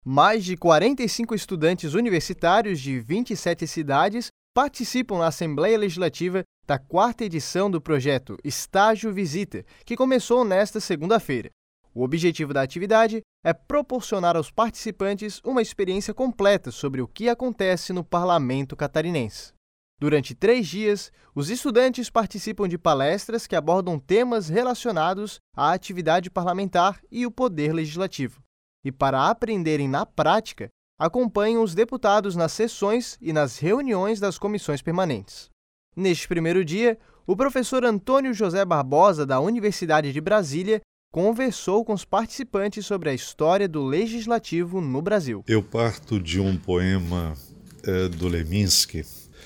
Mais de 45 estudantes universitários de 27 cidades participam na Assembleia Legislativa da 4ª edição do projeto Estágio Visita, que começou nesta segunda-feira. O objetivo da atividade é proporcionar aos participantes uma experiência completa sobre o que acontece no Parlamento catarinense. Durante 3 dias, os estudantes participam de palestras que abordam temas relacionados à atividade parlamentar e o poder legislativo. E para aprenderem na prática, acompanham os deputados nas sessões e nas reuniões das comissões permanentes. Neste primeiro dia, o professor Antônio José Barbosa, da Universidade de Brasília, conversou com os participantes sobre a história do legislativo no Brasil. Eu parto de um poema do Leminski.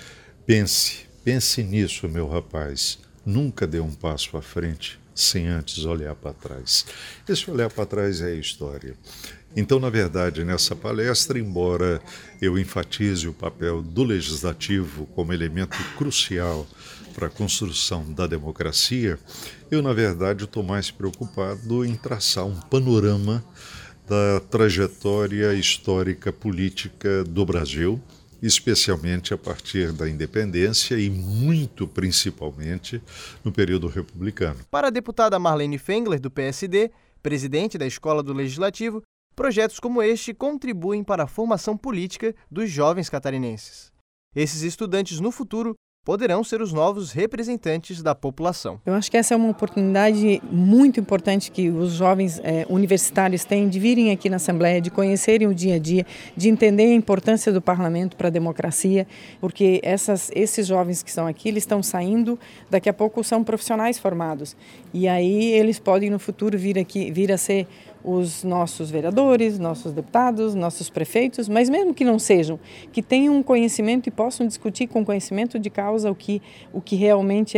Pense nisso, meu rapaz. Nunca dê um passo à frente sem antes olhar para trás. Esse olhar para trás é a história. Então, na verdade, nessa palestra, embora eu enfatize o papel do legislativo como elemento crucial para a construção da democracia, eu, na verdade, estou mais preocupado em traçar um panorama da trajetória histórica política do Brasil, especialmente a partir da independência e muito principalmente no período republicano. Para a deputada Marlene Fengler, do PSD, presidente da Escola do Legislativo, projetos como este contribuem para a formação política dos jovens catarinenses. Esses estudantes, no futuro, poderão ser os novos representantes da população. Eu acho que essa é uma oportunidade muito importante que os jovens universitários têm de virem aqui na Assembleia, de conhecerem o dia a dia, de entender a importância do parlamento para a democracia, porque esses jovens que estão aqui, eles estão saindo, daqui a pouco são profissionais formados. E aí eles podem no futuro vir a ser os nossos vereadores, nossos deputados, nossos prefeitos, mas mesmo que não sejam, que tenham um conhecimento e possam discutir com conhecimento de causa o que realmente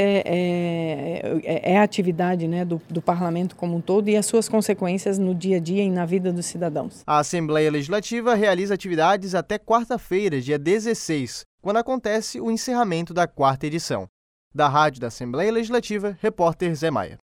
é a atividade, né, do parlamento como um todo e as suas consequências no dia a dia e na vida dos cidadãos. A Assembleia Legislativa realiza atividades até quarta-feira, dia 16, quando acontece o encerramento da 4ª edição. Da Rádio da Assembleia Legislativa, repórter Zé Maia.